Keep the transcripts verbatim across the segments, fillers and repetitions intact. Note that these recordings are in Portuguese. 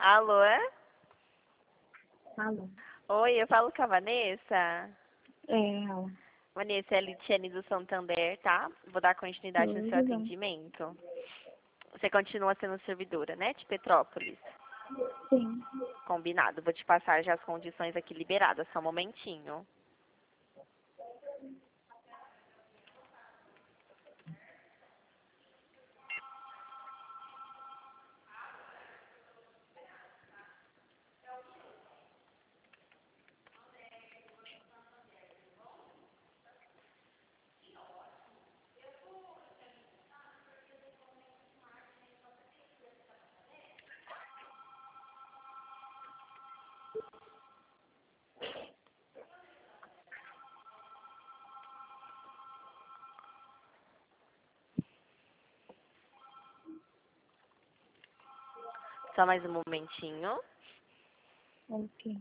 Alô? Alô. Oi, eu falo com a Vanessa. É, ela. Vanessa, é a Litiane do Santander, tá? Vou dar continuidade no seu Tudo bem. atendimento. Você continua sendo servidora, né, de Petrópolis? Sim. Combinado. Vou te passar já as condições aqui liberadas, só um momentinho. Só mais um momentinho. Ok.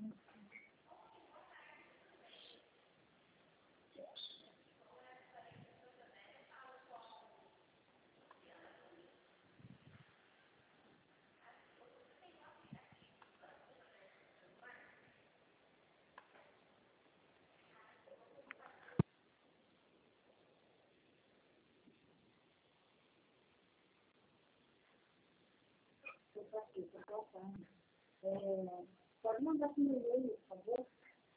É, pode mandar para o meu e-mail, por favor?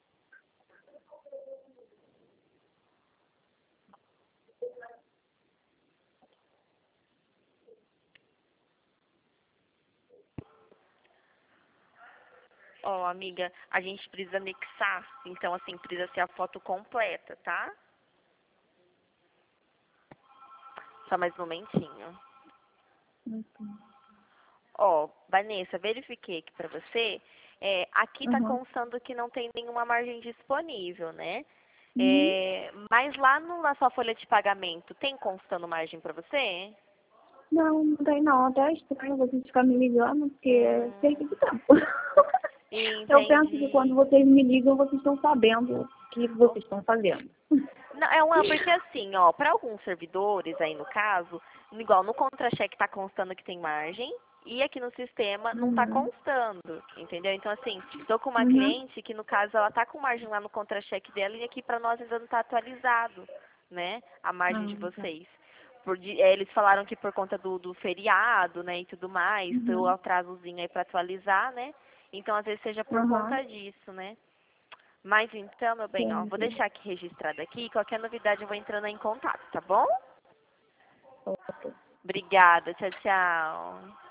Ó, amiga, a gente precisa anexar, então, assim, precisa ser a foto completa, tá? Só mais um momentinho. Ok. Ó, Vanessa, verifiquei aqui pra você. É, aqui tá Uhum. constando que não tem nenhuma margem disponível, né? Uhum. É, mas lá no- na sua folha de pagamento, tem constando margem pra você? Não, não tem não. Até estranho vocês ficarem me ligando, porque é perda Hum, de tempo. Eu penso que quando entendi. vocês me ligam, vocês estão sabendo o que vocês estão fazendo. Não, é uma, porque assim, ó, para alguns servidores aí no caso, igual no contra-cheque tá constando que tem margem e aqui no sistema não tá Uhum. constando, entendeu? Então assim, tô com uma Uhum. cliente que no caso ela tá com margem lá no contra-cheque dela e aqui para nós ainda não tá atualizado, né? A margem de Ah, tá. vocês. Por, de- eh, eles falaram que por conta do, do feriado, né, e tudo mais, o Uhum. atrasozinho aí para atualizar, né? Então às vezes seja por Aham. conta disso, né? Mas então, meu bem, ó, vou Entendi. deixar aqui registrado aqui. Qualquer novidade eu vou entrando em contato, tá bom? Ok. Obrigada, tchau, tchau.